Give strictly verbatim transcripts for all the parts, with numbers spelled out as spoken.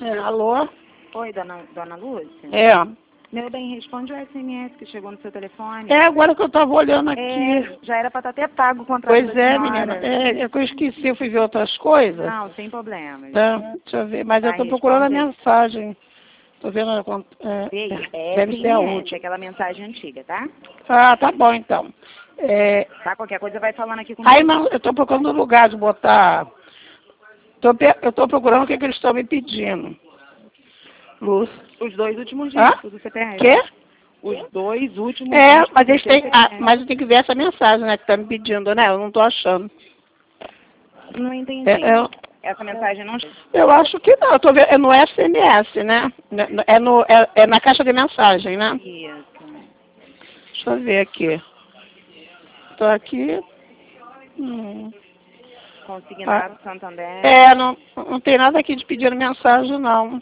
É, alô? Oi, dona, dona Lúcia? É. Meu bem, responde o S M S que chegou no seu telefone. É, agora que eu estava olhando aqui. É, já era para estar até pago o contrato Pois da é, senhora. menina. É, é que eu esqueci, eu fui ver outras coisas. Não, sem problemas. Tá, deixa eu ver. Mas eu Vai, estou procurando a responde aí. mensagem. Estou vendo a cont- é, Vê aí, é deve ser a S M S, última. aquela mensagem antiga, tá? Ah, tá bom então. É, Tá? Qualquer coisa vai falando aqui comigo. aí não, eu estou procurando um lugar de botar. Tô, pe- eu estou procurando o que, que eles estão me pedindo. Luz. Os dois últimos Hã? dígitos do C P F. Quê? Os dois últimos É, dígitos mas do eles seu têm. C P Ah, F. mas eu tenho que ver essa mensagem, né, que tá me pedindo, né? Eu não estou achando. Não entendi. É, é, Essa mensagem não... eu acho que não, eu tô vendo, é no S M S, né? É, no, é, é na caixa de mensagem, né? Isso. Deixa eu ver aqui. Tô aqui. Hum. Consignado Santander. É, não, não tem nada aqui de pedindo mensagem, não.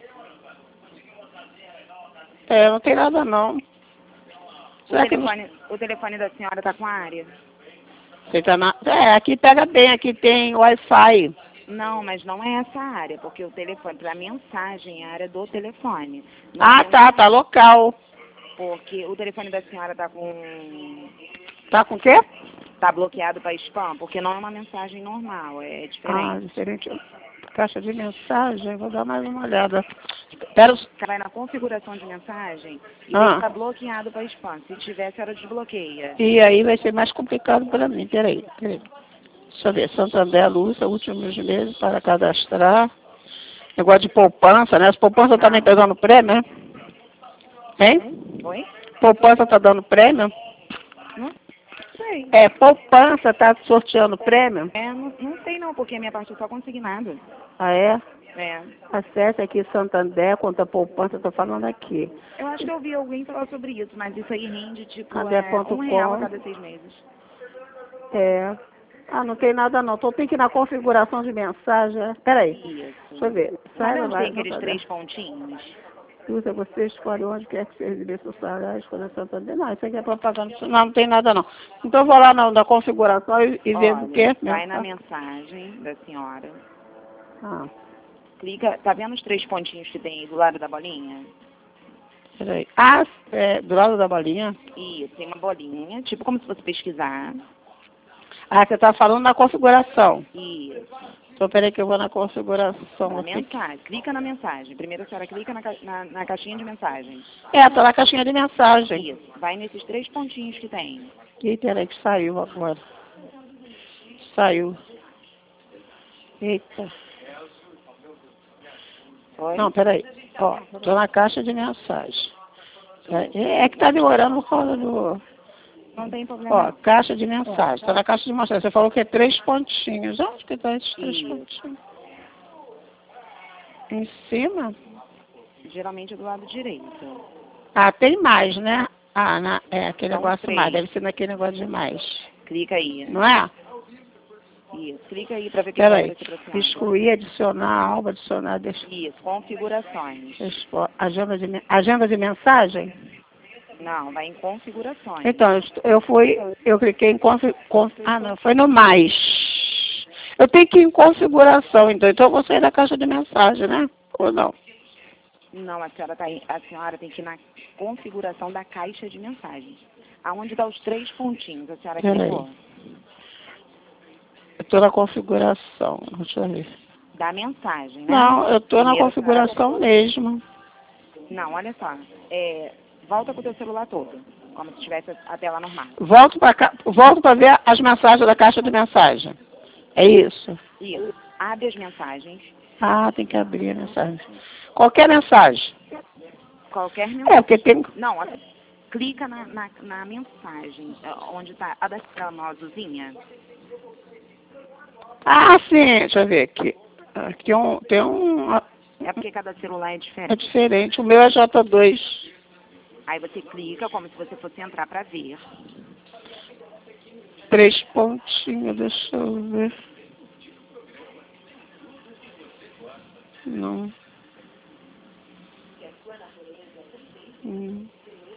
É, não tem nada, não. O Será que não... telefone, o telefone da senhora tá com a área? Você tá na... É, aqui pega bem, aqui tem Wi-Fi. Não, mas não é essa área, porque o telefone, para mensagem, é a área do telefone. Não Ah, tem- tá, tá local. Porque o telefone da senhora tá com... Tá com o quê? tá bloqueado para spam, porque não é uma mensagem normal, é Ah, diferente. diferente. Caixa de mensagem, vou dar mais uma olhada. Pera, Vai na configuração de mensagem e Ah. vê que tá bloqueado para spam. Se tiver, a senhora desbloqueia. e aí vai ser mais complicado para mim. Peraí, peraí. Deixa eu ver. Santander Lúcia, últimos meses para cadastrar. Negócio de poupança, né? As poupanças também estão dando prêmio, né? Hein? Oi? Poupança tá dando prêmio? Não sei. É, poupança tá sorteando prêmio? É, não, não sei não, porque a minha parte é só consignado. Ah, é? É. Acesse aqui Santander, conta poupança, tô falando aqui. Eu acho que eu ouvi alguém falar sobre isso, mas isso aí rende, tipo, Cadê é, ponto um real a com? cada seis meses. É. Ah, não tem nada não. Tô tem que ir na configuração de mensagem. é. Peraí. Isso. Deixa eu ver. Sabe Saiba onde tem mais aqueles Santander. três pontinhos? Usa você, escolhe onde quer que você receber seu salário, escolha Santander. Não, isso aqui é propaganda. Não, não tem nada não. Então eu vou lá na, na configuração e, e ver o quê? Olha, vai na Mensa- mensagem da senhora. Ah, Clica, tá vendo os três pontinhos que tem aí do lado da bolinha? peraí. Ah, é, do lado da bolinha. Isso, tem uma bolinha, tipo como se fosse pesquisar. Ah, você tá falando na configuração. Isso, Então peraí que eu vou na configuração. na Aqui. mensagem. Clica na mensagem. Primeiro a senhora clica na, ca- na, na caixinha de mensagem. É, tá na caixinha de mensagem. Isso, vai nesses três pontinhos que tem. Ih, peraí que saiu agora. Saiu. Eita. Oi? Não, peraí. Ó, tô na caixa de mensagem. É, é que tá demorando por causa do... Não tem Ó, problema. caixa de mensagem. Tá na caixa de mensagem. Você falou que é três pontinhos. Onde que tá esses três Isso. pontinhos? Em cima? Geralmente é do lado direito. Ah, tem mais, né? Ah, na, é aquele São negócio três. mais. Deve ser naquele negócio de mais. Clica aí. Não é? Isso, clica aí para ver o que Pera vai aí. aparecer pra senhora. Excluir, adicionar, alvo, adicionar, deixa, Isso, configurações. expo- agenda, de, men- agenda de mensagem? Não, vai em configurações. Então, eu, est- eu fui, eu cliquei em confi, confi, ah não, foi no mais. Eu tenho que ir em configuração, então, então eu vou sair da caixa de mensagem, né? Ou não? Não, a senhora, tá aí, a senhora tem que ir na configuração da caixa de mensagens. Aonde dá os três pontinhos, a senhora Peraí. clicou. Eu estou na configuração, deixa eu ver. Da mensagem, né? Não, eu estou na Primeiro, configuração mesmo. Não, olha só. É, volta com o teu celular todo, como se tivesse a tela normal. Volto para cá, volto para ver as mensagens da caixa de mensagem. É isso? Isso. Abre as mensagens. Ah, tem que abrir a mensagem. Qualquer mensagem. Qualquer É, mensagem. porque tem... Não, olha, clica na, na, na mensagem, é, onde está a daquela azulzinha. Ah, sim, deixa eu ver aqui. Aqui um, tem um... É porque cada celular é É diferente. diferente. O meu é J dois. Aí você clica como se você fosse entrar para ver. Três pontinhos, deixa eu ver. Não. Hum.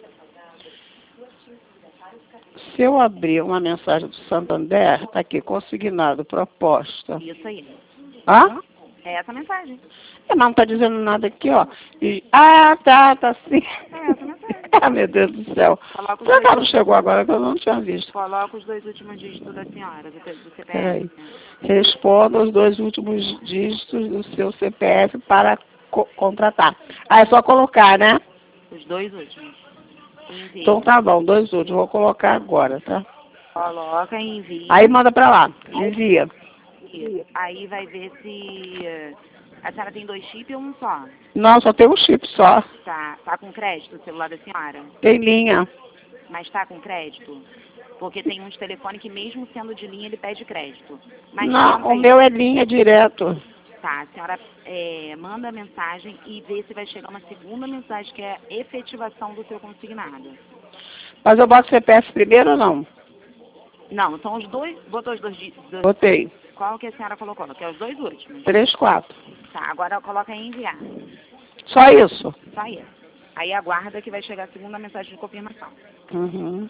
Se eu abrir uma mensagem do Santander, tá aqui, consignado, proposta. Isso aí. Hã? É essa a mensagem. É, mas não tá dizendo nada aqui, ó. E, ah, tá, tá sim. É essa a mensagem. Ah, meu Deus do céu. Coloca os Será que ela não dois, chegou agora que eu não tinha visto? coloca os dois últimos dígitos da senhora, do, do C P F. Peraí. Responda os dois últimos dígitos do seu C P F para co contratar. Ah, é só colocar, né? Os dois últimos. Envia. Então tá bom, dois últimos. Vou colocar agora, tá? Coloca e envia. Aí manda pra lá. Envia. Aí vai ver se eh, a senhora tem dois chips ou um só. Não, só tem um chip só. Tá, tá com crédito o celular da senhora? Tem linha. Mas tá com crédito? Porque tem uns telefones que mesmo sendo de linha ele pede crédito. Mas Não, tenta o aí. meu é linha direto. Tá, a senhora eh, manda a mensagem e vê se vai chegar uma segunda mensagem que é a efetivação do seu consignado. Mas eu boto C P F primeiro ou não? Não, são os dois. Botou os dois, di- dois. Botei. Qual que a senhora colocou? Que é os dois últimos. Três, quatro. Tá, agora coloca em enviar. Só isso? Só isso. Aí aguarda que vai chegar a segunda mensagem de confirmação. Uhum.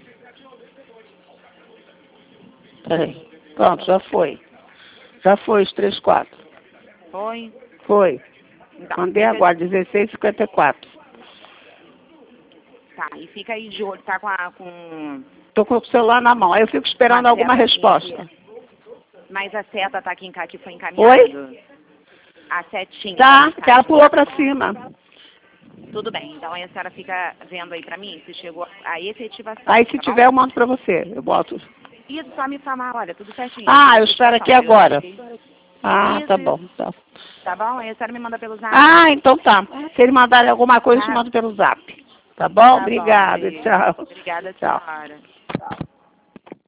Peraí. Pronto, já foi. Já foi os três, quatro. Foi? Foi. Então, Mandei fica- agora, dezesseis e cinquenta e quatro. Tá, e fica aí de olho, tá com a. Com... Tô com o celular na mão. Aí eu fico esperando Uma alguma seta resposta. aqui. Mas a seta tá aqui em cá que foi encaminhada. Oi? A setinha. Tá, tá que ela pulou pra cima. Tudo bem, então aí a senhora fica vendo aí pra mim se chegou a efetivação. Aí se tá tiver bom? eu mando pra você. Eu boto. Isso, só me falar, olha, tudo certinho. Ah, eu espero aqui agora. Ah, Isso, tá isso. bom. Tá. Tá bom? Aí a senhora me manda pelo zap. Ah, então tá. Se ele mandarem alguma coisa, eu te Tá. mando pelo zap. Tá bom? Tá bom, Obrigada. beijo. Tchau. Obrigada, Tchau. senhora.